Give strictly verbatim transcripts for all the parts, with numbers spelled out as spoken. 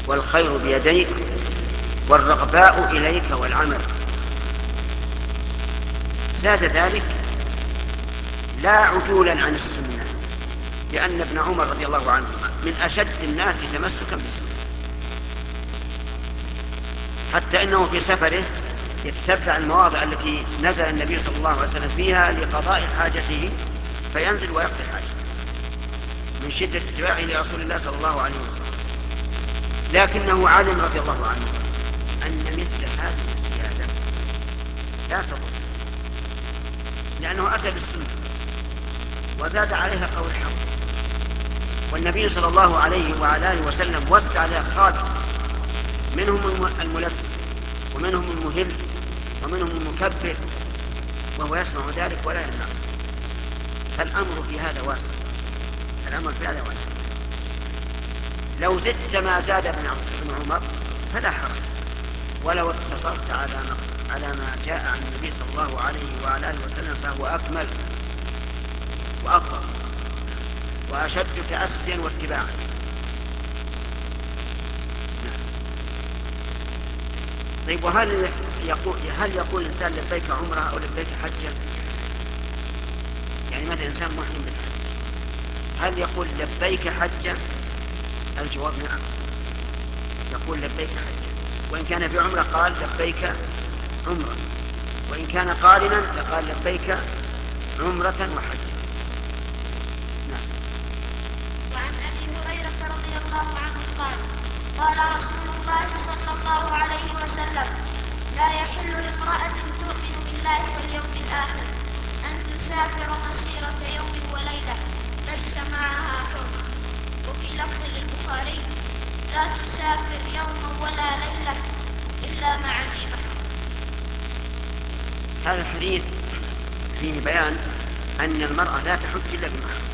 والخير بيديك والرغباء إليك والعمل. زاد ذلك لا عدولا عن السنة، لأن ابن عمر رضي الله عنه من أشد الناس تمسكا بالسنة، حتى إنه في سفره يتتبع المواضع التي نزل النبي صلى الله عليه وسلم فيها لقضاء حاجته، فينزل ويقضي حاجته من شدة اتباعه لرسول الله صلى الله عليه وسلم. لكنه علم رضي الله عنه أن مثل هذه الزيادة لا تضر، لأنه أتى بالسنة وزاد عليها قول الحق، والنبي صلى الله عليه وعلى آله وسلم وسع لأصحابه، منهم الملبي ومنهم المهل ومنهم المكبر، وهو يسمع ذلك ولا يمنع. فالأمر في هذا واسع، الأمر في هذا واسع. لو زدت ما زاد ابن عمر فلا حرج، ولو اقتصرت على ما على ما جاء عن النبي صلى الله عليه وعلى آله وسلم فهو أكمل وأفضل وأشد تأسيا واتباعا. طيب، وهل يقول هل يقول الإنسان لبيك عمره أو لبيك حجا؟ يعني مثلا إنسان محرم بالحج، هل يقول لبيك حجا؟ الجواب نعم، يقول لبيك حجا، وإن كان بعمرة قال لبيك عمرة، وإن كان قارنا لقال لبيك عمرة وحجا. نعم. وعن أبي هريرة رضي الله عنه قال قال رسول الله صلى الله عليه وسلم: لا يحل لامرأة تؤمن بالله واليوم الآخر أن تسافر مسيرة يوم وليلة ليس معها حرمة. وفي لفظ للبخاري: لا تسافر يوما ولا ليلة إلا مع ذي محرم. هذا الحديث فيه بيان أن المرأة لا تحج إلا بمحرم،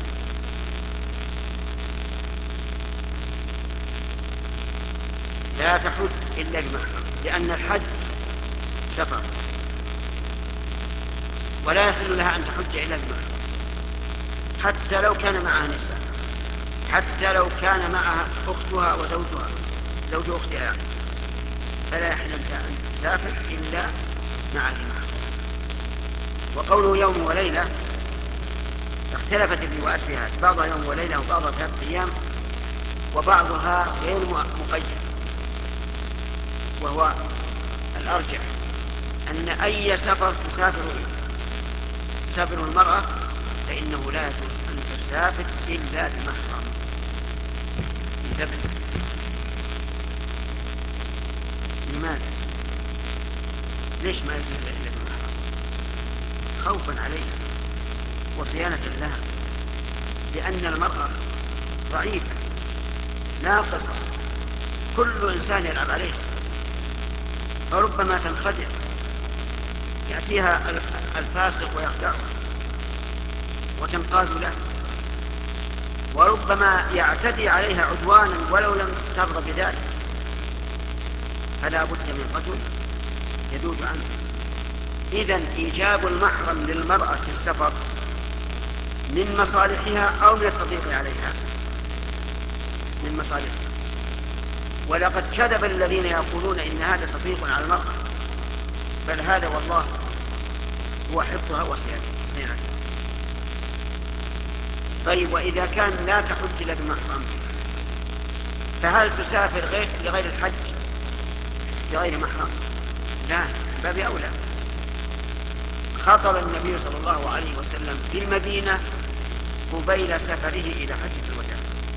لا تحج إلا بمحرم، لأن الحج سفر، ولا يحل لها أن تحج إلا بمحرم، حتى لو كان معها نساء، حتى لو كان معها أختها وزوجها زوج أختها يعني، فلا يحل لها أن تسافر إلا مع ذي محرم. وقوله يوم وليلة اختلفت الروايات في هذا، بعضها يوم وليلة وبعضها ثلاثة أيام وبعضها غير مقيد، وهو الأرجح أن أي سفر تسافر تسافر المرأة فإنه لا يجوز أن تسافر إلا بمحرم. انتبه، لماذا؟ ليش ما يجوز إلا بمحرم؟ خوفا عليها وصيانة لها، لأن المرأة ضعيفة ناقصة، كل إنسان يلعب عليها، فربما تنخدع، يأتيها الفاسق ويخدعها وتنقاد له، وربما يعتدي عليها عدوانا ولو لم ترضى بذلك، فلا بد من رجل يذود عنه. إذن إيجاب المحرم للمرأة في السفر من مصالحها أو من التضييق عليها؟ من مصالحها. ولقد كذب الذين يقولون إن هذا تضييق على المرأة، بل هذا والله هو حفظها وصيانتها. طيب، وإذا كان لا تحج إلا بمحرم فهل تسافر غير لغير الحج لغير محرم؟ لا، باب أولى. خطب النبي صلى الله عليه وسلم في المدينة قبيل سفره إلى حجة الوداع،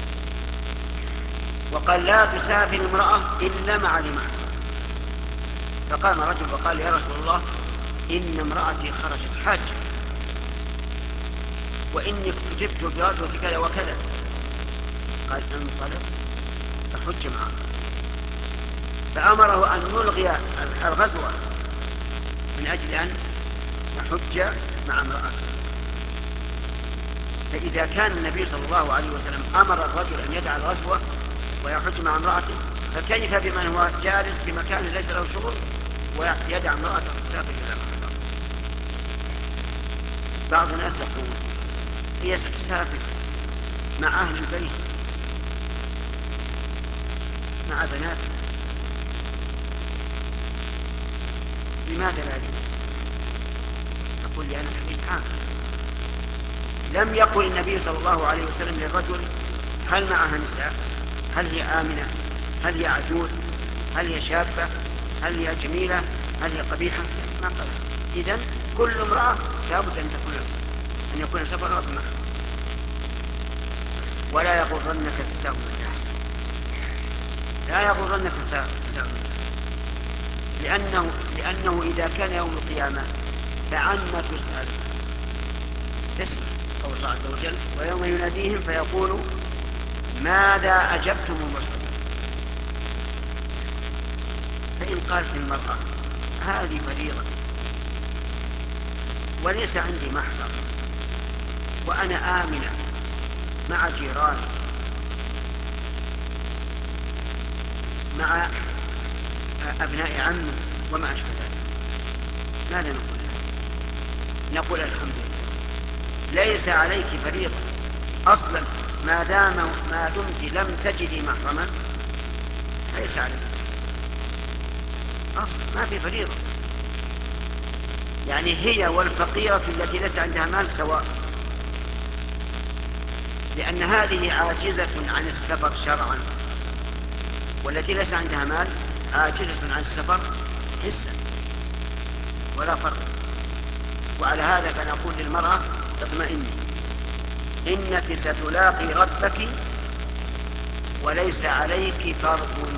وقال: لا تسافر امرأة إلا مع ذي محرم. فقام رجل وقال: يا رسول الله، إن امرأتي خرجت حاجة، وإني كتبت بغزوة كذا وكذا. قال: انطلق فحج معه. فأمره أن نلغي الغزوة من أجل أن يحج مع امرأته. فإذا كان النبي صلى الله عليه وسلم أمر الرجل أن يدع الغزوة ويحج مع امرأته، فكيف بمن هو جالس في مكان ليس له شغل ويدع امرأته تسافر إلى محرم؟ بعض الناس يقول: هي ستسافر مع أهل البيت، مع بناته، لماذا لا يجوز؟ نقول لأن الحديث عام. لم يقل النبي صلى الله عليه وسلم للرجل هل معها نساء، هل هي آمنة، هل هي عجوز، هل هي شابة، هل هي جميلة، هل هي قبيحة، ما قال. إذن كل امرأة لابد أن تكون أن يكون سفرها بمحرم. ولا يغرنك تساهل الناس، لا يغرنك تساهل الناس، لأنه, لأنه إذا كان يوم القيامة فعما تسأل. اسم قول الله عز وجل ويوم يناديهم فيقول ماذا أجبتم المرسلين. فإن قالت المرأة هذه فريضة وليس عندي محرم وأنا آمنة مع جيراني مع أبناء عمي وما أشبه ذلك، ماذا نقول لها؟ نقول الحمد لله ليس عليك فريضة أصلا، ما دام ما دمت لم تجدي محرما ليس عليك أصلا، ما في فريضة. يعني هي والفقيرة التي ليس عندها مال سواء، لأن هذه عاجزة عن السفر شرعا، والتي ليس عندها مال عاجزة عن السفر حسا، ولا فرق. وعلى هذا فنقول للمرأة اطمئني إنك ستلاقي ربك وليس عليك فرض،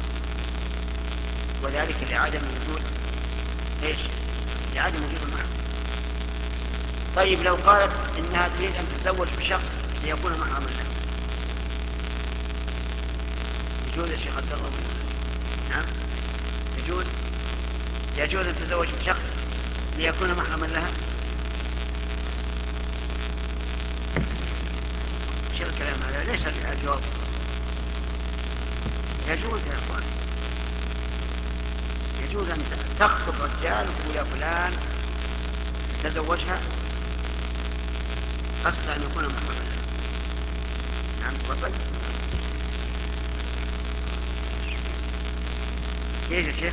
وذلك لعدم وجود ايش؟ لعدم وجود المحرم. طيب لو قالت إنها تريد أن تتزوج بشخص ليكون محرما لها، يجوز يا شيخ عبد الله؟ نعم يجوز، يجوز أن تتزوج بشخص ليكون محرما لها. وش الكلام هذا؟ ليس الجواب. يجوز يا أخوان، يجوز أن تخطب رجال ويا فلان تزوجها قصد أن يكون محرما لها. نعم وطن. كيف يا شيخ؟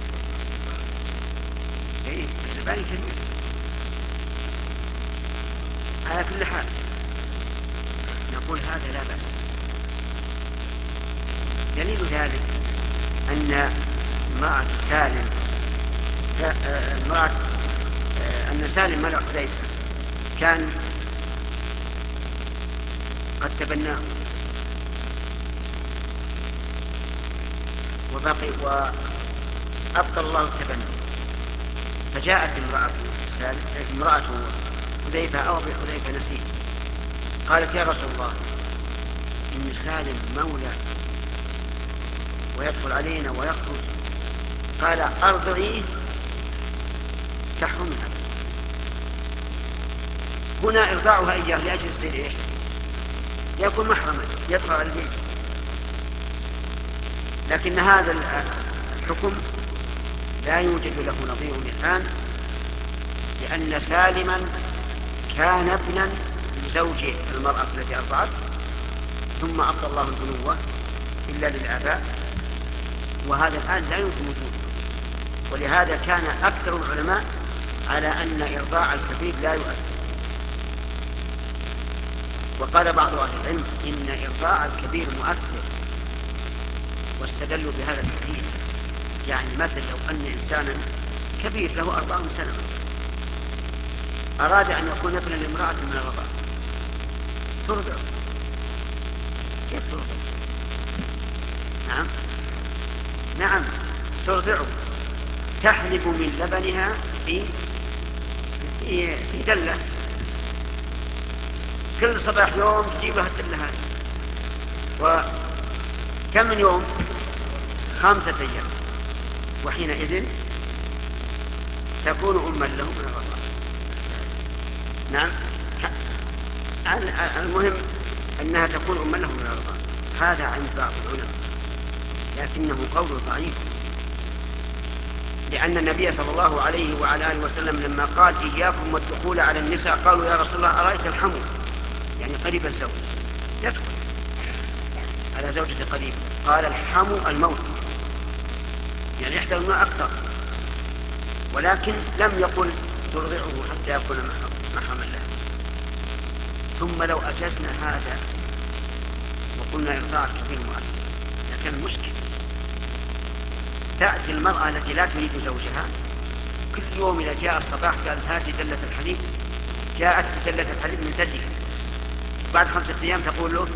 ايه الزبائن كثير. على كل حال نقول هذا لا بأس. دليل ذلك أن امرأة سالم امرأة أن سالم مولى حذيفة كان قد تبناه وبقي وأبطل الله التبني، فجاءت امرأة سالم امرأة حذيفة أو أبي حذيفة نسيت قالت يا رسول الله إن سالم مولى ويدخل علينا ويخرج، قال أرضعيه تحرمها. هنا إرضاعها إياه لأجل السير إيش؟ يكون محرما يدخل على البيت. لكن هذا الحكم لا يوجد له نظير الآن، لأن سالما كان ابنا لزوج المرأة التي أرضعته، ثم أبطل الله البنوة إلا للآباء، وهذا الآن لا يمكن وجوده. ولهذا كان أكثر العلماء على أن إرضاع الكبير لا يؤثر. وقال بعض أهل العلم إن إرضاع الكبير مؤثر، واستدلوا بهذا الحديث. يعني مثل لو أن إنسانا كبير له أربعون سنة أراد أن يكون ابنا لامرأة من الرضاعة، ترضع. كيف ترضع؟ نعم نعم ترضع، تحلب من لبنها في في, في دلة، كل صباح يوم تجيب لها الدلة هذه. وكم من يوم؟ خمسة أيام، وحينئذ تكون أما له من الرضاعة. نعم المهم أنها تكون أما له من الرضاعة. هذا عند بعض العلماء، لكنه قول ضعيف، لأن النبي صلى الله عليه وعلى آله وسلم لما قال إياكم والدخول على النساء قالوا يا رسول الله أرأيت الحمو، يعني قريب الزوج يدخل. على زوجة قريب، قال الحم الموت، يعني يحتل الماء أكثر، ولكن لم يقل ترضعه حتى يكون محرما له. ثم لو أجزنا هذا وقلنا إرضاع الكبير مؤثر لكان مشكل. تأتي المرأة التي لا تريد زوجها كل يوم إذا جاء الصباح قالت هذه دلة الحليب، جاءت بدلة الحليب من ثديها، بعد خمسة أيام تقول له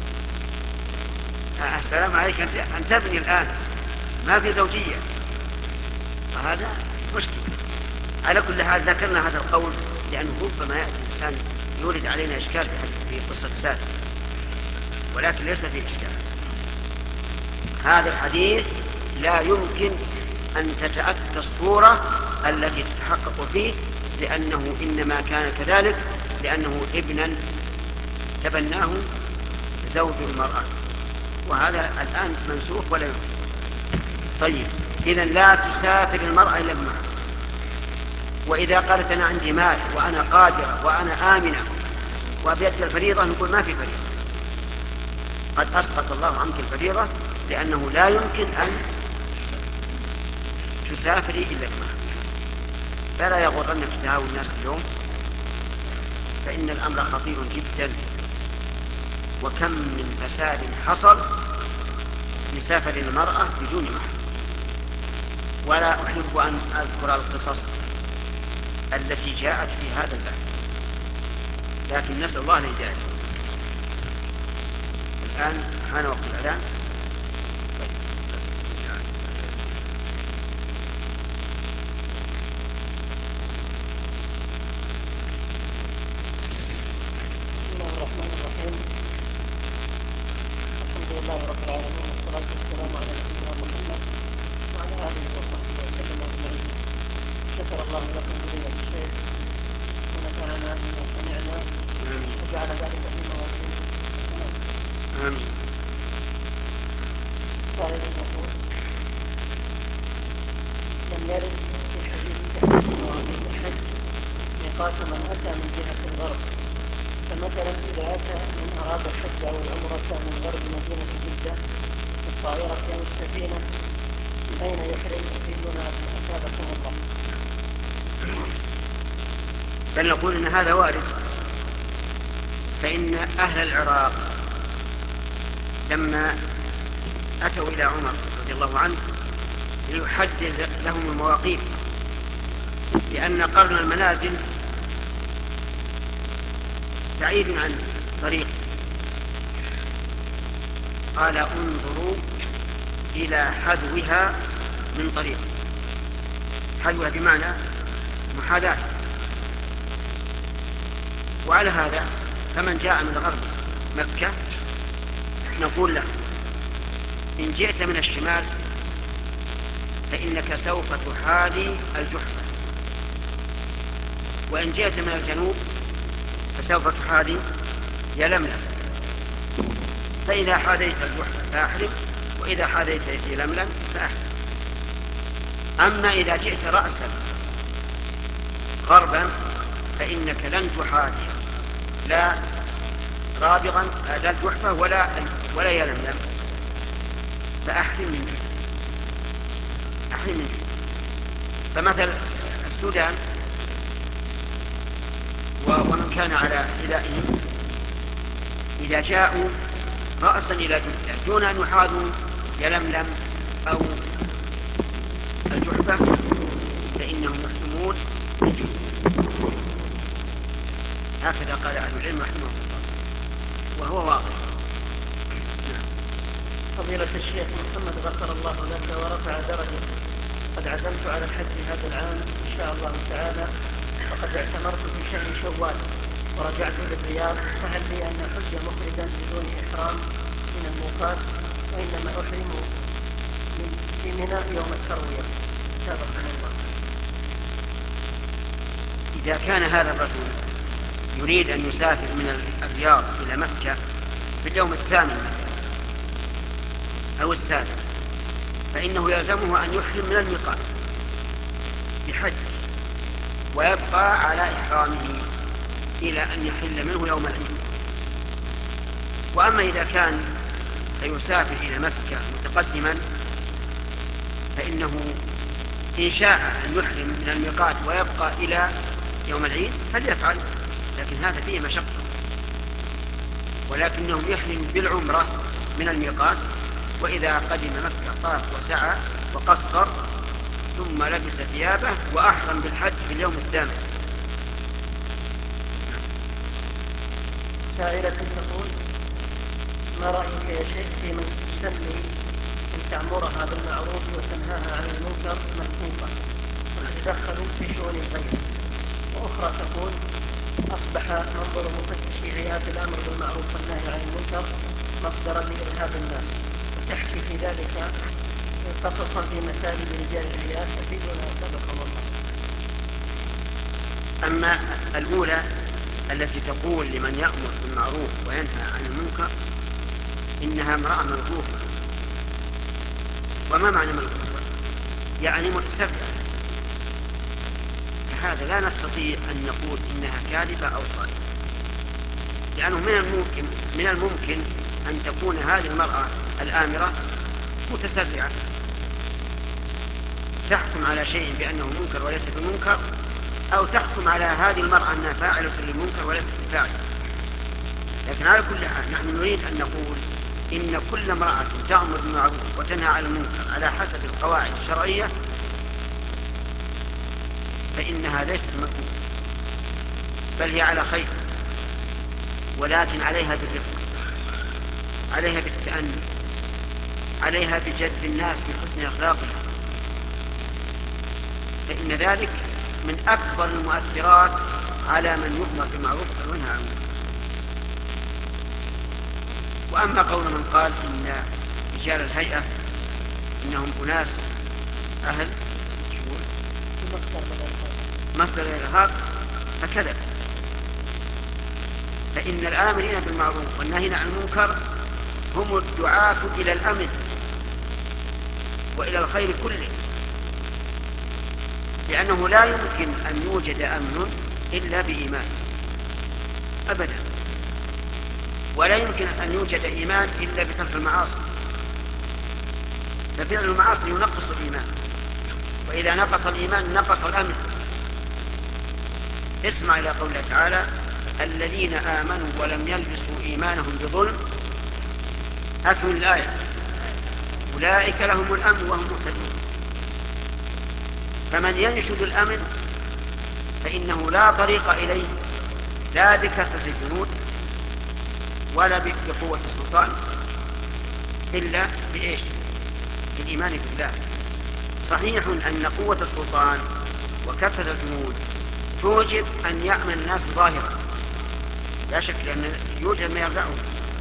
آه السلام عليك، أنت أنتبني الآن، ما في زوجية. فهذا مشكل. على كل حال ذكرنا هذا القول لأنه ربما يأتي الإنسان يورد علينا إشكال في قصة سعد، ولكن ليس فيه إشكال. هذا الحديث لا يمكن أن تتأتى الصورة التي تتحقق فيه، لأنه إنما كان كذلك لأنه ابنا تبناه زوج المرأة، وهذا الآن منسوخ ولا يمكن. طيب، إذن لا تسافر المرأة إلا بمحرم. وإذا قالت أنا عندي مال وأنا قادرة وأنا آمنة وبيد الفريضة، نقول ما في فريضة، قد أسقط الله عنك الفريضة، لأنه لا يمكن أن تسافري إلا بمحرم. فلا يغرنك تهاون الناس اليوم، فإن الأمر خطير جدا، وكم من فساد حصل بسافر المرأة بدون محرم. ولا أحب أن أذكر القصص التي جاءت في هذا الباب، لكن نسأل الله الهداية. الآن حان وقت الأذان. بسم الله الرحمن الرحيم. الحمد لله رب العالمين، والصلاة والسلام على نبينا محمد وعلى آله وصحبه وسلم أجمعين. شكر الله لكم فضيلة الشيخ ونفعنا بما سمعنا وجعل ذلك في موازين الحسنات. آمين. سائل يقول: لم يرد في حديث تحديد مواقيت الحج ميقات من أتى من جهة الغرب، فمثلا إذا أتى من أراد الحج أو العمرة من غرب مدينة جدة بالطائرة أو السفينة، من أين يحرم؟ أفيدنا أفادكم الله. بل نقول إن هذا وارد، فإن أهل العراق لما أتوا إلى عمر رضي الله عنه ليحدد لهم المواقيت، لأن قرن المنازل بعيد عن طريق، قال انظروا إلى حذوها من طريق. حذوها بمعنى محاذاة. وعلى هذا فمن جاء من غرب مكة نقول له إن جئت من الشمال فإنك سوف تحاذي الجحفة، وإن جئت من الجنوب فسوف تحاذي يلملم، فإذا حاذيت الجحفة فأحرم، وإذا حاذيت يلملم فأحرم. أما إذا جئت رأسا غربا فإنك لن تحاذي لا رابغا لا الجحفة ولا ولا يلملم، فأحرم من جدة. أحرم من جدة. فمثل السودان ومن كان على حذائهم إذا جاءوا رأسا إلى جدة دون أن يحاذوا يلملم أو الجحفة فإنهم يحرمون من جدة. هكذا قال أهل العلم رحمه الله، وهو واضح. فضيلة الشيخ محمد غفر الله لك ورفع درجة، قد عزمت على الحج هذا العام إن شاء الله تعالى، وقد اعتمرت في شهر شوال ورجعت للرياض، فهل لي أن أحج مفردا بدون إحرام من الميقات، وإنما أحرم في منى يوم التروية؟ سابقا الله. إذا كان هذا الرجل يريد أن يسافر من الرياض إلى مكة في اليوم الثامن أو السابع فإنه يلزمه أن يحرم من الميقات بحج، ويبقى على إحرامه إلى أن يحل منه يوم العيد. وأما إذا كان سيسافر إلى مكة متقدما فإنه إن شاء أن يحرم من الميقات ويبقى إلى يوم العيد فليفعل، لكن هذا فيه مشقة. ولكنه يحرم بالعمرة من الميقات، وإذا قدم مكة طاف وسعى وقصر ثم لبس ثيابه وأحرم بالحج في اليوم الثامن. سائلة تقول: ما رأيك يا شيخ في من تسمي أن تأمرها بالمعروف وتنهاها عن المنكر ملفوفة وتتدخل في شؤون الغير؟ وأخرى تقول: أصبح منظر مفتشي هيئات الأمر بالمعروف والنهي عن المنكر مصدرا لإرهاب الناس، وتحكي في ذلك قصصا في مثالب رجال الهيئات يفيدون أفادكم الله. أما الأولى التي تقول لمن يأمر بالمعروف وينهى عن المنكر إنها امرأة ملفوفة. وما معنى ملفوفة؟ يعني متسرعة. فهذا لا نستطيع أن نقول إنها كاذبة أو صادقة، لأنه من الممكن من الممكن أن تكون هذه المرأة الآمرة متسرعة تحكم على شيء بأنه منكر وليس بمنكر، أو تحكم على هذه المرأة أنها فاعلة للمنكر وليست بفاعلة. لكن على كل حال نحن نريد أن نقول إن كل امرأة تأمر بالمعروف وتنهى عن المنكر على حسب القواعد الشرعية فإنها ليست مكروهة، بل هي على خير، ولكن عليها بالرفق، عليها بالتأني، عليها بجذب الناس بحسن أخلاقها، فإن ذلك من أكبر المؤثرات على من يؤمر بالمعروف وينهى عن المنكر. وأما قول من قال إن رجال الهيئة إنهم أناس أهل مصدر الإرهاب فكذب، فإن الآمرين بالمعروف والناهين عن المنكر هم الدعاة إلى الأمن وإلى الخير كله، لأنه لا يمكن أن يوجد أمن إلا بإيمان أبدا، ولا يمكن أن يوجد إيمان إلا بترك المعاصي، ففعل المعاصي ينقص الإيمان، وإذا نقص الإيمان نقص الأمن. اسمع إلى قوله تعالى: الذين آمنوا ولم يلبسوا إيمانهم بظلم، أكمل الآية، أولئك لهم الأمن وهم مهتدون. فمن ينشد الأمن فإنه لا طريق إليه لا بكثرة الجنود ولا بقوة السلطان إلا بإيش؟ بالإيمان بالله. صحيح أن قوة السلطان وكثرة الجنود توجب أن يأمن الناس ظاهرا، لا شك، لأن يوجد ما يرجعهم،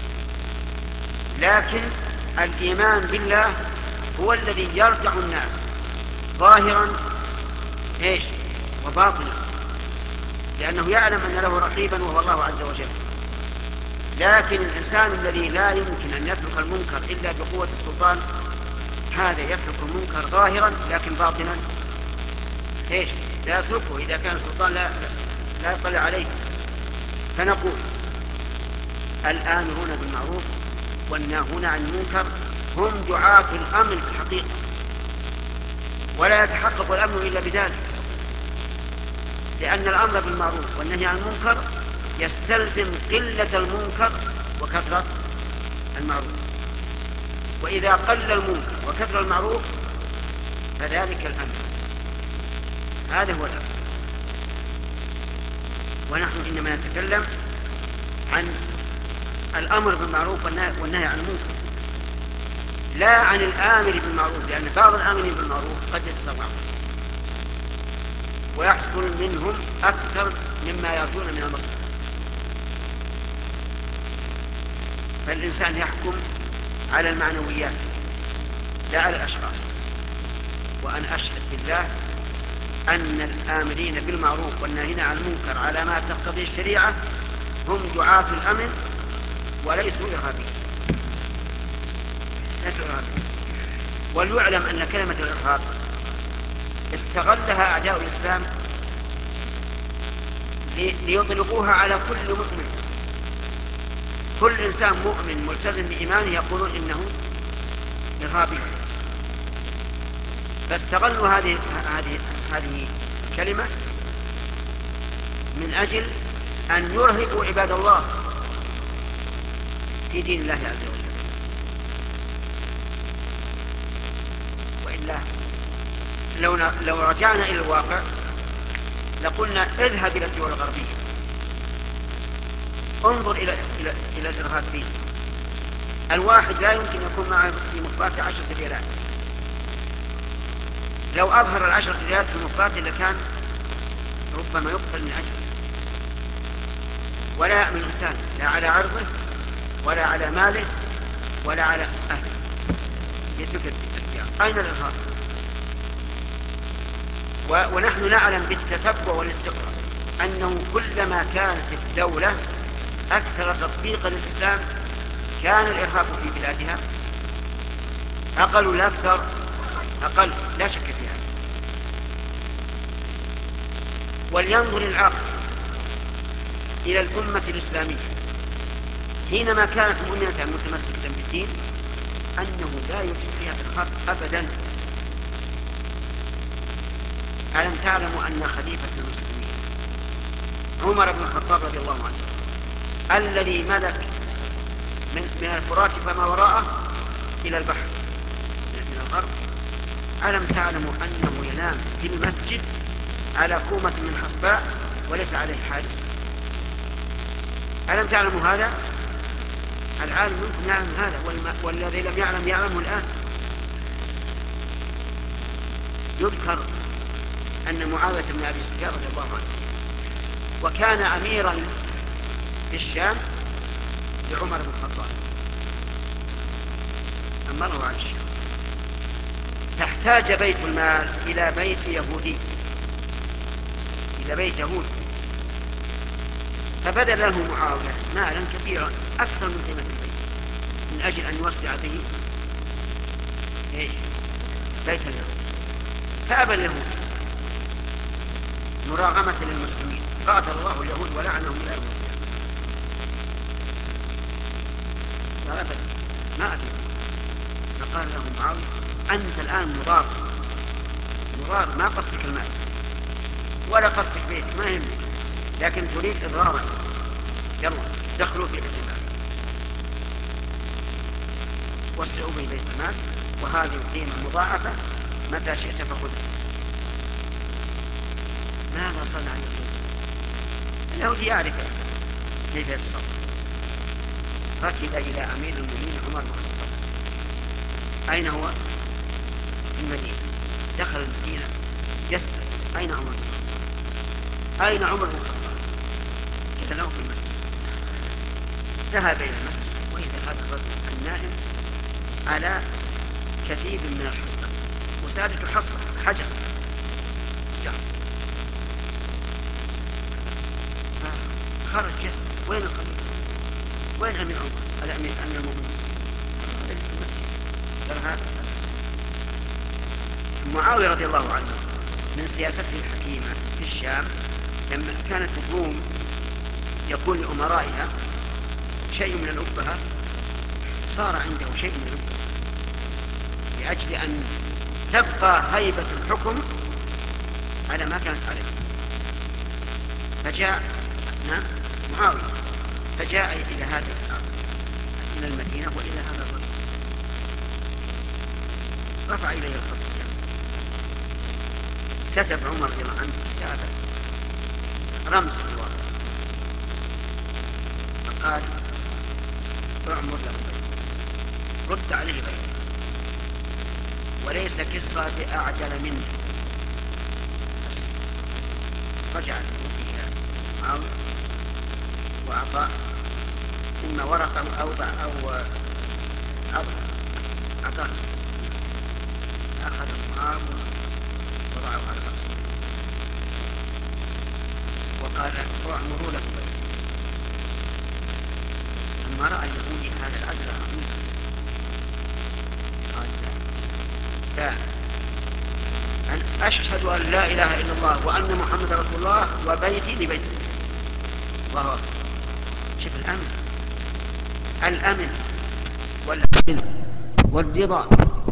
لكن الإيمان بالله هو الذي يرجع الناس ظاهرا إيش؟ وباطنا، لأنه يعلم أن له رقيبا وهو الله عز وجل. لكن الإنسان الذي لا يمكن أن يترك المنكر إلا بقوة السلطان هذا يترك المنكر ظاهرا لكن باطنا إيش؟ لا يتركه إذا كان السلطان لا, لا يطلع عليه. فنقول الآمرون بالمعروف والناهون عن المنكر هم دعاة الأمن في الحقيقة، ولا يتحقق الأمن إلا بذلك، لأن الأمر بالمعروف والنهي عن المنكر يستلزم قلة المنكر وكثرة المعروف، وإذا قل المنكر وكثر المعروف فذلك الأمن، هذا هو الأمن. ونحن إنما نتكلم عن الأمر بالمعروف والنهي عن المنكر، لا عن الآمر بالمعروف، لأن بعض الآمرين بالمعروف قد يتسرعون ويحصل منهم أكثر مما يرجون من المصلحة. فالإنسان يحكم على المعنويات لا على الأشخاص. وأنا أشهد بالله أن الآمرين بالمعروف والناهين عن المنكر على ما تقتضي الشريعة هم دعاة الأمن وليسوا إرهابيين. وليعلم أن كلمة الإرهاب استغلها أعداء الإسلام ليطلقوها على كل مؤمن، كل إنسان مؤمن ملتزم بإيمانه يقولون إنه إرهابي، فاستغلوا هذه هذه هذه الكلمة من أجل أن يرهبوا عباد الله في دين الله عز وجل. وإلا لو لو رجعنا إلى الواقع لقلنا اذهب إلى الدول الغربية، انظر إلى إلى إلى الإرهاب فيه. الواحد لا يمكن يكون معه في مخباته عشرة ريالات، لو أظهر العشرة ريالات في مخباته لكان ربما يقتل من أجله. ولا يأمن إنسان لا على عرضه ولا على ماله ولا على أهله. يترك الاختيار. أين الإرهاب؟ ونحن نعلم بالتتبع والاستقراء أنه كلما كانت الدولة أكثر تطبيقا للإسلام كان الإرهاب في بلادها أقل ولا أكثر؟ أقل، لا شك في هذا. ولينظر العاقل إلى الأمة الإسلامية حينما كانت مؤمنة متمسكة بالدين أنه لا يوجد فيها إرهاب أبدا. ألم تعلموا أن خليفة المسلمين عمر بن الخطاب رضي الله عنه الذي ملك من, من الفرات فما وراءه إلى البحر من الغرب، ألم تعلموا أنه ينام في المسجد على كومة من حصباء وليس عليه حارس؟ ألم تعلموا هذا؟ العالم منكم يعلم هذا، والذي لم يعلم يعلمه الآن. يذكر أن معاوية بن أبي سفيان رضي الله عنه وكان أميرا في الشام لعمر بن الخطاب، أمره على الشام، فاحتاج بيت المال إلى بيت يهودي، إلى بيت يهودي، فبذل له معاوية مالا كثيرا أكثر من قيمة البيت من أجل أن يوسع به إيش؟ بيت اليهود. فأبى اليهود مراغمة للمسلمين، قاتل الله اليهود ولعنهم إلى يوم القيامة. لا أبدا، ما أبدا. فقال له معاوية أنت الآن مضار، مضار، ما قصدك المال ولا قصدك بيتك، ما يهمك، لكن تريد إضرارا، يلا دخلوا في بيت المال، وسعوا به بيت المال، وهذه القيمة مضاعفة متى شئت فخذها. ماذا صنع اليهود؟ اليهودي يعرف كيف يتصرف. ركب إلى أمير المؤمنين عمر بن الخطاب. أين هو؟ في المدينة. دخل المدينة يسأل أين عمر بن الخطاب؟ أين عمر بن الخطاب؟ كان له في المسجد. ذهب إلى المسجد وإذا هذا الرجل النائم على كثيب من الحصبة، وسادة الحصبة حجر جهر. خرج يسأل وين الخليفة؟ وين أمير عمر؟ الأمير أمير المؤمنين هذا في المسجد. قال هذا معاوية رضي الله عنه من سياسته الحكيمة في الشام لما كانت الروم يكون لأمرائها شيء من الأبهة، صار عنده شيء من الأبهة لأجل أن تبقى هيبة الحكم على ما كانت عليه. فجاء نعم معاوية فجاء إلى هذا إلى المدينة وإلى هذا الرجل، رفع إليه الخط، كتب عمر رضي الله عنه كتابة رمز في الواقع، فقال اعمر له بيت، رد عليه بيت، وليس كسرى بأعجل منه. بس رجع اليهود إلى معاوية وأعطاه إما ورقة أو أو أضع أعطاه، أخذ معاوية وضعه على رأسه وقال اعمروا له بيت. لما رأى اليهودي هذا العدل العظيم قال لا، أن أشهد أن لا إله إلا الله وأن محمد رسول الله وبيتي لبيت الله. الله أكبر. شوف الأمن، الأمن والعدل والرضا.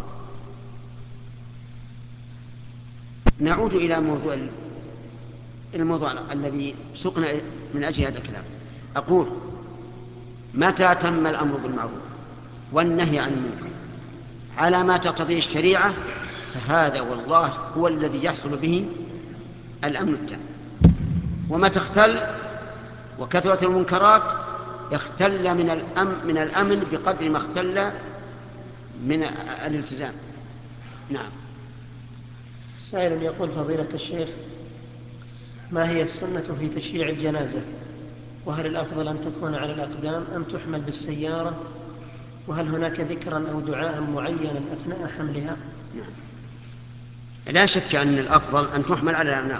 نعود إلى موضوع الموضوع الذي سقنا من أجل هذا الكلام. أقول متى تم الأمر بالمعروف والنهي عن المنكر على ما تقتضيه الشريعة فهذا والله هو الذي يحصل به الأمن التام. وما تختل وكثرة المنكرات يختل من الأمن, من الأمن بقدر ما اختل من الالتزام. نعم. سائل يقول فضيلة الشيخ ما هي السنة في تشييع الجنازة؟ وهل الأفضل أن تكون على الأقدام أم تحمل بالسيارة؟ وهل هناك ذكرا أو دعاء معينا أثناء حملها؟ نعم. لا شك أن الأفضل أن تحمل على الأعناق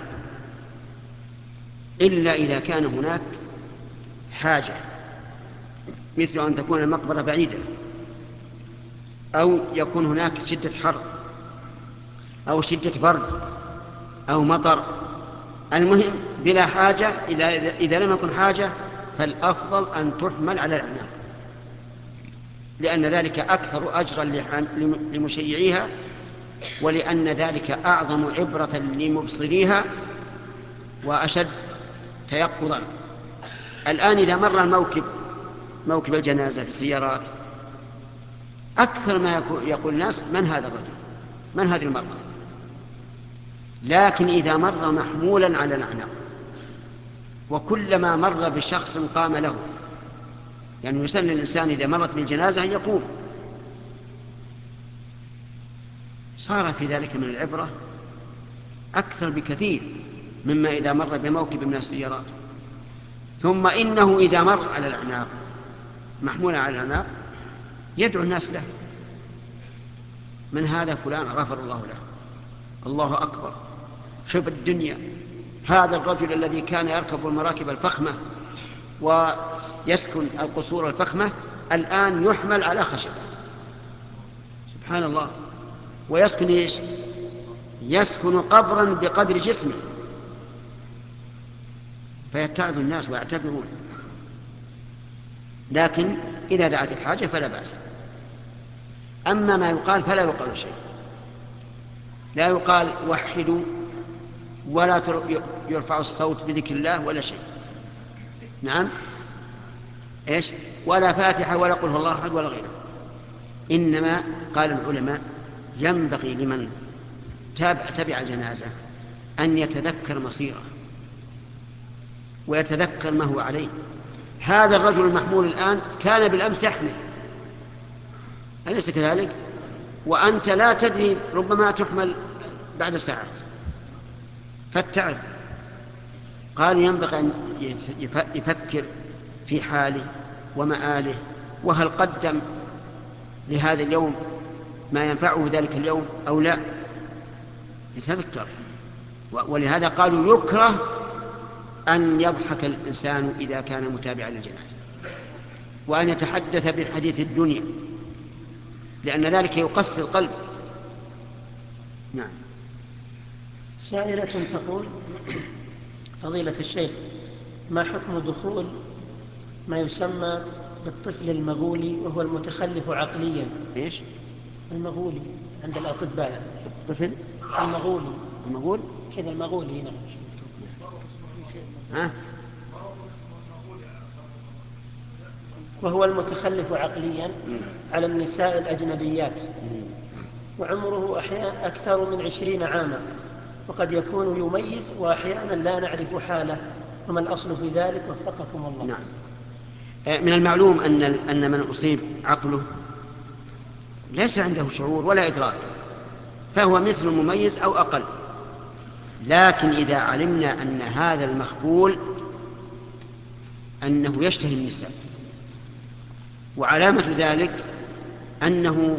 إلا إذا كان هناك حاجة، مثل أن تكون المقبرة بعيدة أو يكون هناك شدة حر أو شدة برد أو مطر. المهم بلا حاجة، إذا لم يكن حاجة فالأفضل أن تحمل على الأعناق، لأن ذلك أكثر أجرا لمشيعيها، ولأن ذلك أعظم عبرة لمبصريها وأشد تيقظا. الآن إذا مر الموكب موكب الجنازة في السيارات أكثر ما يقول الناس من هذا الرجل، من هذه المرأة. لكن إذا مر محمولا على الأعناق وكلما مر بشخص قام له، يعني يسن الإنسان إذا مرت بالجنازة أن يقوم، صار في ذلك من العبرة أكثر بكثير مما إذا مر بموكب من السيارات. ثم إنه إذا مر على الأعناق محمولا على الأعناق يدعو الناس له، من هذا فلان غفر الله له، الله أكبر، شوف الدنيا، هذا الرجل الذي كان يركب المراكب الفخمة ويسكن القصور الفخمة الآن يحمل على خشب، سبحان الله. ويسكن إيش؟ يسكن قبرا بقدر جسمه، فيتعظ الناس ويعتبرون. لكن إذا دعت الحاجة فلا بأس. أما ما يقال فلا يقال شيء، لا يقال وحدوا ولا يرفع الصوت بذكر الله ولا شيء. نعم. إيش؟ ولا فاتحة ولا قل هو الله أحد ولا غيره. إنما قال العلماء ينبغي لمن تابع تبع الجنازة أن يتذكر مصيره ويتذكر ما هو عليه. هذا الرجل المحمول الآن كان بالأمس يحمل، أليس كذلك؟ وأنت لا تدري، ربما تحمل بعد ساعات، فاتعظ. قالوا ينبغي أن يفكر في حاله ومآله، وهل قدم لهذا اليوم ما ينفعه ذلك اليوم أو لا، يتذكر. ولهذا قالوا يكره أن يضحك الإنسان إذا كان متابعا للجنازة، وأن يتحدث بحديث الدنيا، لأن ذلك يقسي القلب. نعم. سائلة تقول فضيلة الشيخ ما حكم دخول ما يسمى بالطفل المغولي وهو المتخلف عقليا؟ إيش؟ المغولي عند الأطباء. الطفل المغولي. المغول كذا المغولي هنا. ها؟ وهو المتخلف عقليا على النساء الأجنبيات، وعمره أحيانا أكثر من عشرين عاما، وقد يكون يميز وأحيانا لا نعرف حاله، وما الأصل في ذلك وفقكم الله؟ نعم. من المعلوم أن أن من أصيب عقله ليس عنده شعور ولا إدراك، فهو مثل المميز أو أقل. لكن إذا علمنا أن هذا المخبول أنه يشتهي النساء، وعلامة ذلك أنه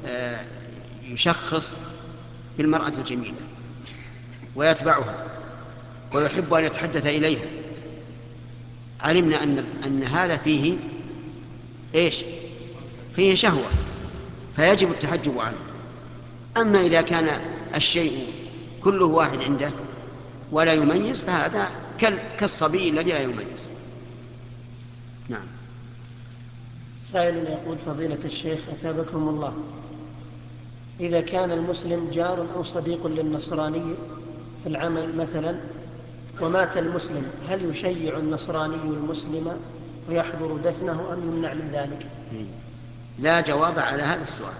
يشخص بالمرأة الجميلة ويتبعها ويحب أن يتحدث إليها، علمنا أن, أن هذا فيه إيش؟ فيه شهوة، فيجب التحجب عنه. أما إذا كان الشيء كله واحد عنده ولا يميز فهذا كالصبي الذي لا يميز. نعم. سائل يقول: فضيلة الشيخ أثابكم الله، إذا كان المسلم جار أو صديق للنصراني في العمل مثلا ومات المسلم، هل يشيع النصراني المسلم ويحضر دفنه أم يمنع من ذلك؟ لا جواب على هذا السؤال.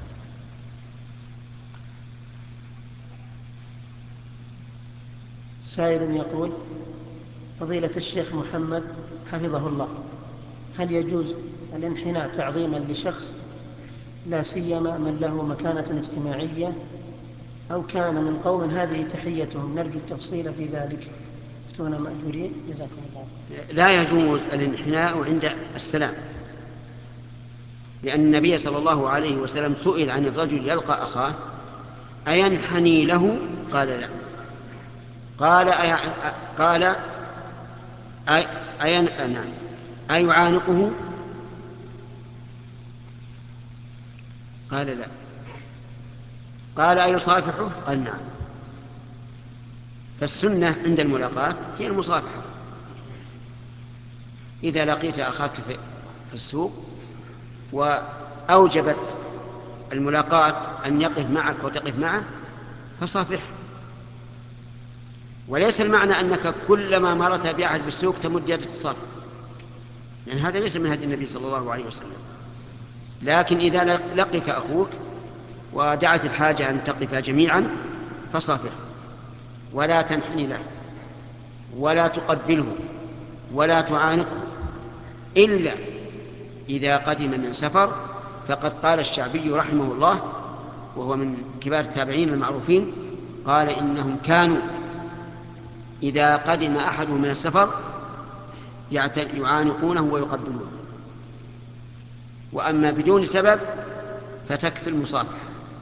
سائل يقول: فضيلة الشيخ محمد حفظه الله، هل يجوز الانحناء تعظيما لشخص لا سيما من له مكانة اجتماعية أو كان من قوم هذه تحيتهم؟ نرجو التفصيل في ذلك، افتونا مأجورين جزاكم الله. لا يجوز الانحناء عند السلام، لأن النبي صلى الله عليه وسلم سئل عن الرجل يلقى أخاه أينحني له؟ قال لا. قال أي... قال أي... أين... نعم أيعانقه؟ قال لا. قال أيصافحه؟ قال نعم. فالسنة عند الملاقاة هي المصافحة. إذا لقيت أخاك في السوق وأوجبت الملاقاة أن يقف معك وتقف معه فصافح. وليس المعنى أنك كلما مرت بأحد بالسوق تمد يدك تصافح، لأن يعني هذا ليس من هدي النبي صلى الله عليه وسلم. لكن إذا لقيك أخوك ودعت الحاجة أن تقف جميعا فصافح، ولا تنحني له ولا تقبله ولا تعانقه، إلا إذا قدم من سفر. فقد قال الشعبي رحمه الله، وهو من كبار التابعين المعروفين، قال إنهم كانوا إذا قدم أحدهم من السفر يعانقونه ويقبلونه. وأما بدون سبب فتكفي المصافحة.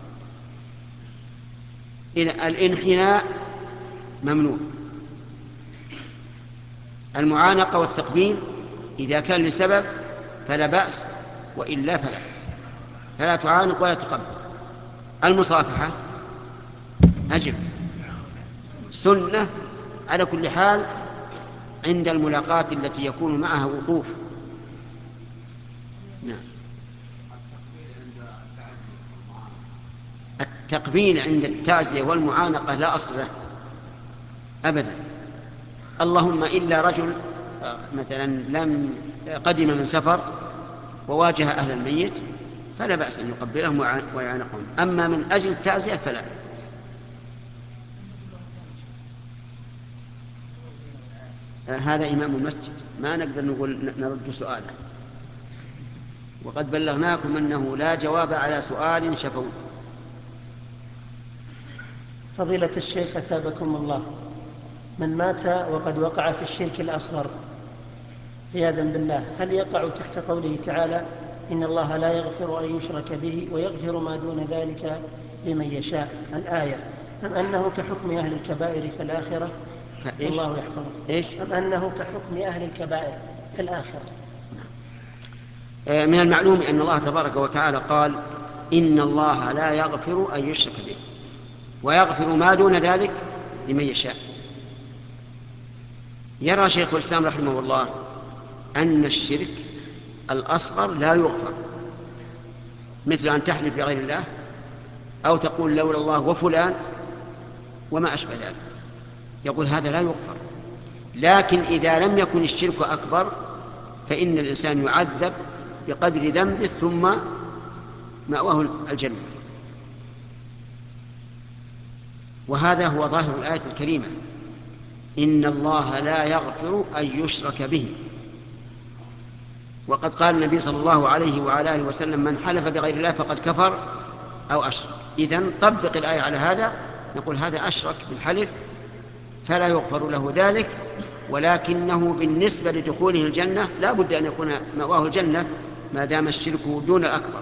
إذا الانحناء ممنوع. المعانقة والتقبيل إذا كان لسبب فلا بأس، وإلا فلا فلا تعانق ولا تقبل. المصافحة أجب سنة على كل حال عند الملاقاة التي يكون معها وقوف. نعم. التقبيل عند التعزية والمعانقة لا أصل له أبدا، اللهم إلا رجل مثلا لم قدم من سفر وواجه أهل الميت فلا بأس أن يقبلهم ويعانقهم، أما من أجل التعزية فلا. هذا إمام المسجد ما نقدر نقول نرد سؤاله، وقد بلغناكم أنه لا جواب على سؤال شفوي. فضيلة الشيخ أثابكم الله، من مات وقد وقع في الشرك الأصغر عياذا بالله، هل يقع تحت قوله تعالى إن الله لا يغفر أن يشرك به ويغفر ما دون ذلك لمن يشاء الآية، أم أنه كحكم أهل الكبائر في الآخرة؟ الله يحفظه. إيش؟ أم أنه كحكم أهل الكبائر في الآخرة؟ من المعلوم أن الله تبارك وتعالى قال إن الله لا يغفر أن يشرك به ويغفر ما دون ذلك لمن يشاء. يرى شيخ الإسلام رحمه الله أن الشرك الأصغر لا يغفر، مثل أن تحلف بغير الله أو تقول لولا الله وفلان وما أشبه ذلك، يقول هذا لا يغفر. لكن إذا لم يكن الشرك أكبر فإن الإنسان يعذب بقدر ذنبه ثم مأواه الجنة. وهذا هو ظاهر الآية الكريمة إن الله لا يغفر أن يشرك به. وقد قال النبي صلى الله عليه وعلى آله وسلم من حلف بغير الله فقد كفر أو أشرك. إذن طبق الآية على هذا، نقول هذا أشرك بالحلف فلا يغفر له ذلك، ولكنه بالنسبة لدخوله الجنة لا بد أن يكون مأواه الجنة ما دام الشرك دون الأكبر.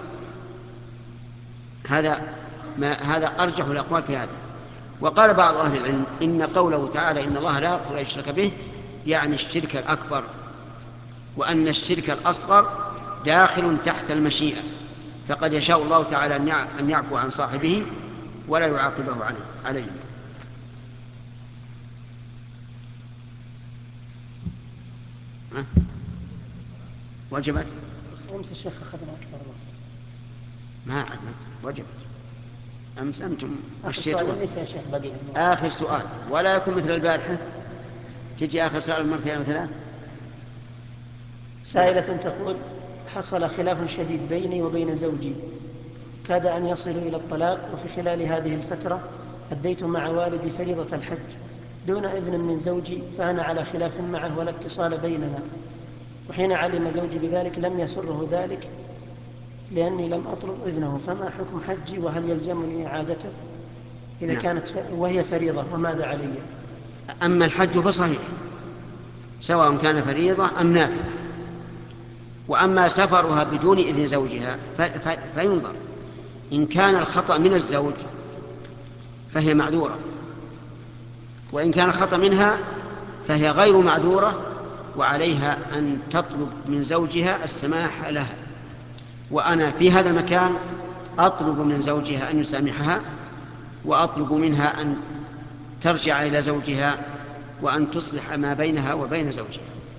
هذا ما هذا أرجح الأقوال في هذا. وقال بعض أهل العلم إن قوله تعالى إن الله لا يغفر أن يشرك به يعني الشرك الأكبر، وأن الشرك الأصغر داخل تحت المشيئة، فقد يشاء الله تعالى أن يعفو عن صاحبه ولا يعاقبه عليه. وجبت أمس الشيخ أخذنا أكثر وقت. ما عدنا وجبت أمس أنتم آخر سؤال ليس يا شيخ بقي. آخر سؤال ولا يكون مثل البارحة تجي آخر سؤال مرتين مثلا. سائلة تقول: حصل خلاف شديد بيني وبين زوجي كاد أن يصلوا إلى الطلاق، وفي خلال هذه الفترة أديت مع والدي فريضة الحج دون إذن من زوجي، فأنا على خلاف معه ولا اتصال بيننا، وحين علم زوجي بذلك لم يسره ذلك لأني لم أطلب إذنه، فما حكم حجي وهل يلزمني إعادته إذا نعم. كانت وهي فريضة وماذا علي؟ أما الحج فصحيح سواء كان فريضة أم نافلة. وأما سفرها بدون إذن زوجها فينظر، إن كان الخطأ من الزوج فهي معذورة، وإن كان الخطأ منها فهي غير معذورة، وعليها أن تطلب من زوجها السماح لها. وأنا في هذا المكان أطلب من زوجها أن يسامحها، وأطلب منها أن ترجع إلى زوجها وأن تصلح ما بينها وبين زوجها.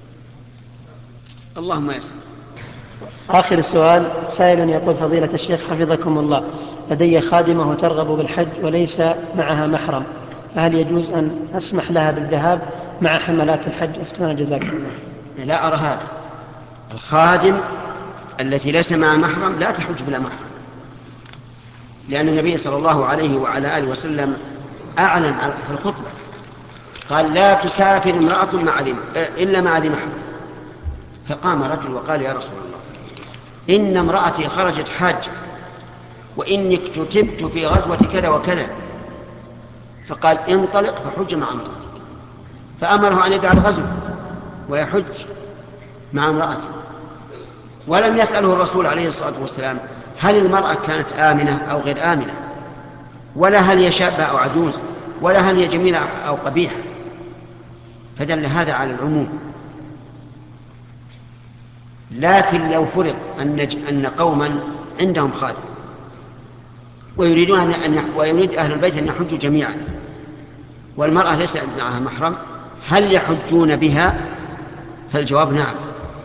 اللهم يسر. آخر سؤال، سائل يقول: فضيلة الشيخ حفظكم الله، لدي خادمة ترغب بالحج وليس معها محرم، فهل يجوز أن أسمح لها بالذهاب مع حملات الحج؟ افتونا جزاكم الله. لا أرى هذا. الخادم التي ليس مع محرم لا تحج بلا محرم، لأن النبي صلى الله عليه وعلى آله وسلم أعلن في الخطبة قال: لا تسافر امرأة مع ذي إلا مع ذي محرم. فقام رجل وقال: يا رسول الله، إن امرأتي خرجت حاجة وإني اكتتبت في غزوة كذا وكذا. فقال: انطلق فحج مع امرأتك. فأمره أن يدع الغزو ويحج مع امرأته. ولم يسأله الرسول عليه الصلاة والسلام هل المرأة كانت آمنة أو غير آمنة، ولا هل هي شابة أو عجوز، ولا هل هي جميلة أو قبيحة، فدل هذا على العموم. لكن لو فرض أن قوما عندهم خادم ويريدون أن ويريد أهل البيت أن يحجوا جميعا والمرأة ليس معها محرم، هل يحجون بها؟ فالجواب نعم،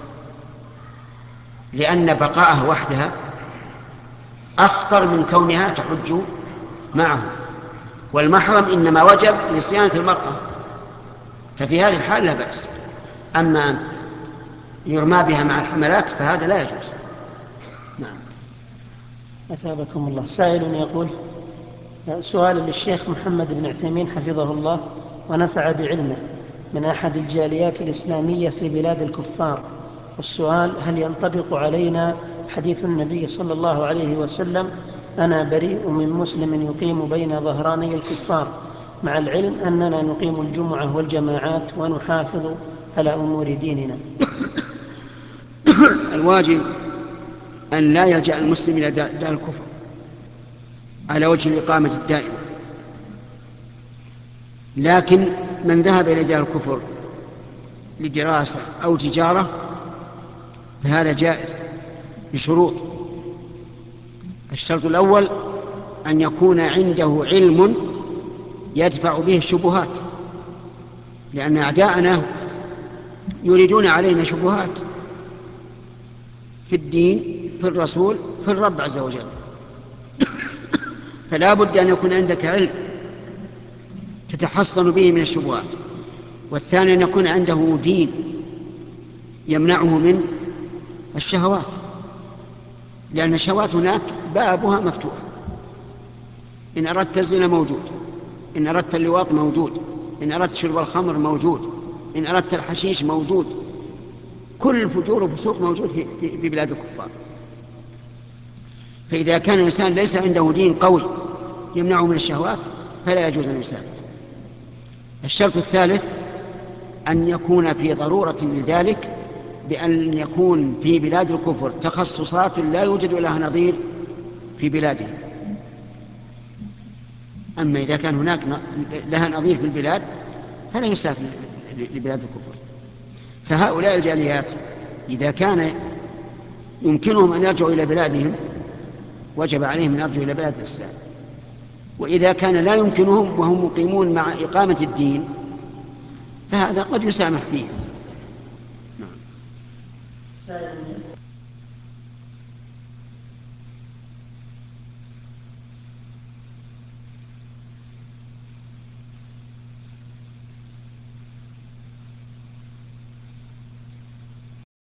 لأن بقاءها وحدها أخطر من كونها تحج معه، والمحرم إنما وجب لصيانة المرأة، ففي هذه الحال لا بأس. أما أن يرمى بها مع الحملات فهذا لا يجوز. نعم. أثابكم الله. سائل يقول: سؤال للشيخ محمد بن عثيمين حفظه الله ونفع بعلمه، من أحد الجاليات الإسلامية في بلاد الكفار، والسؤال: هل ينطبق علينا حديث النبي صلى الله عليه وسلم: أنا بريء من مسلم يقيم بين ظهراني الكفار، مع العلم أننا نقيم الجمعة والجماعات ونحافظ على أمور ديننا؟ الواجب أن لا يلجأ المسلم إلى دار الكفر على وجه الإقامة الدائمة، لكن من ذهب إلى دار الكفر لدراسة أو تجارة فهذا جائز بشروط. الشرط الأول أن يكون عنده علم يدفع به الشبهات، لأن أعداءنا يريدون علينا شبهات في الدين، في الرسول، في الرب عز وجل، فلا بد أن يكون عندك علم تتحصن به من الشبهات. والثاني أن يكون عنده دين يمنعه من الشهوات، لأن الشهوات هناك بابها مفتوح. إن أردت الزنا موجود، إن أردت اللواط موجود، إن أردت شرب الخمر موجود، إن أردت الحشيش موجود، كل الفجور والفسوق موجود في, في بلاد الكفار. فإذا كان الإنسان ليس عنده دين قوي يمنعه من الشهوات فلا يجوز أن يسافر. الشرط الثالث أن يكون في ضرورة لذلك، بأن يكون في بلاد الكفر تخصصات لا يوجد لها نظير في بلاده. أما إذا كان هناك لها نظير في البلاد فلا يسافر لبلاد الكفر. فهؤلاء الجاليات إذا كان يمكنهم أن يرجعوا إلى بلادهم وجب عليهم أن يرجعوا إلى بلاد الإسلام، وإذا كان لا يمكنهم وهم مقيمون مع إقامة الدين فهذا قد يسامح فيه.